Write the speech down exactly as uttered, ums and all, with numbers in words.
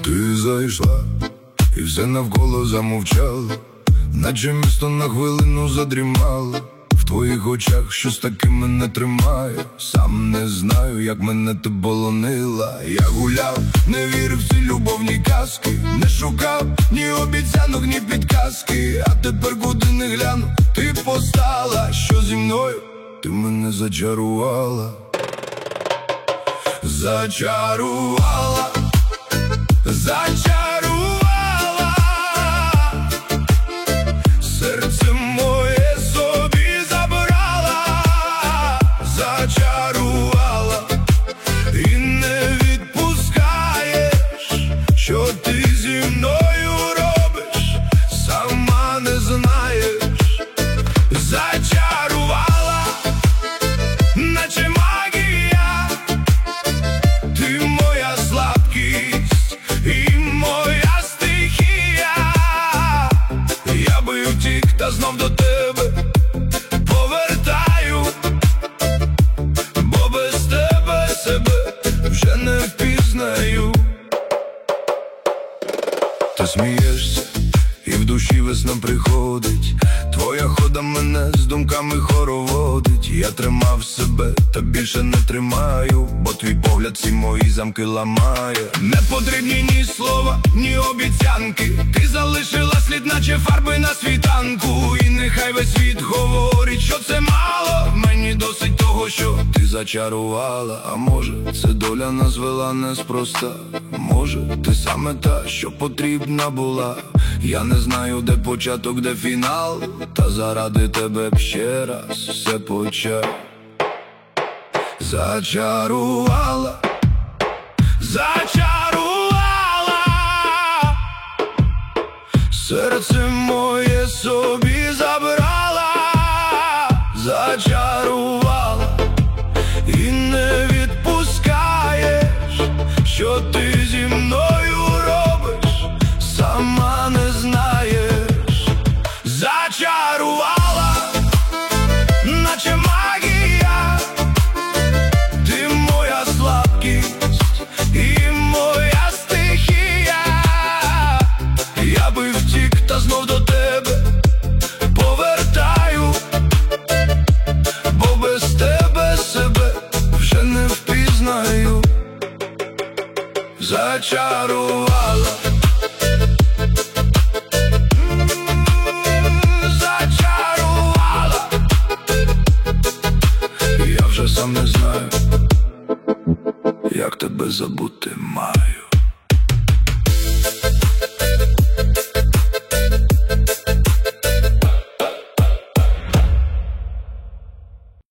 Ти зайшла, і все навколо замовчало, наче місто на хвилину задрімало. В твоїх очах щось таке мене тримає. Сам не знаю, як мене ти полонила. Я гуляв, не вірив в ці любовні казки, не шукав ні обіцянок, ні підказки. А тепер куди не гляну, ти постала. Що зі мною? Ти мене зачарувала. Зачарувала, зачарувала, серце моє собі забрала, зачарувала, і не відпускаєш, що ти зі мною робиш, сама не знаєш. Зачарувала, наче магія, ти моя слабкість і моя стихія. Я би втік, та знов до тебе повертаю, бо без тебе себе вже не впізнаю. Ти смієшся, і в душі весна приходить. Твоя хода мене з думками хороводить. Я тримав себе, та більше не тримаю, бо твій погляд ці мої замки ламає. Не потрібні ні слова, ні обіцянки. Ти залишила слід, наче фарби на світанку. І нехай весь світ говорить, що це мало. Мені досить того, що ти зачарувала. А може, це доля нас вела неспроста. Може, ти саме та, що потрібна була. Я не знаю, де початок, де фінал, та заради тебе б ще раз все почав. Зачарувала, зачарувала, серце моє собі забрала, зачарувала, і не відпускаєш, що ти зі мною робиш, сама не знаєш. Зачарувала, наче магія, ти моя слабкість і моя стихія. Я би втік, та знов до тебе повертаю, бо без тебе себе вже не впізнаю. Зачарувала, зачарувала, я вже сам не знаю, як тебе забути маю.